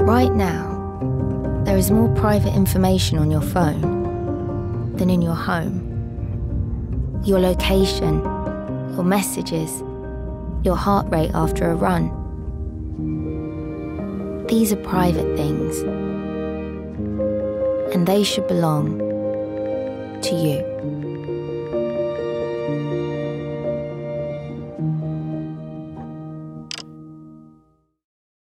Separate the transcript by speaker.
Speaker 1: Right now, there is more private information on your phone than in your home. Your location, your messages, your heart rate after a run. These are private things, and they should belong to you.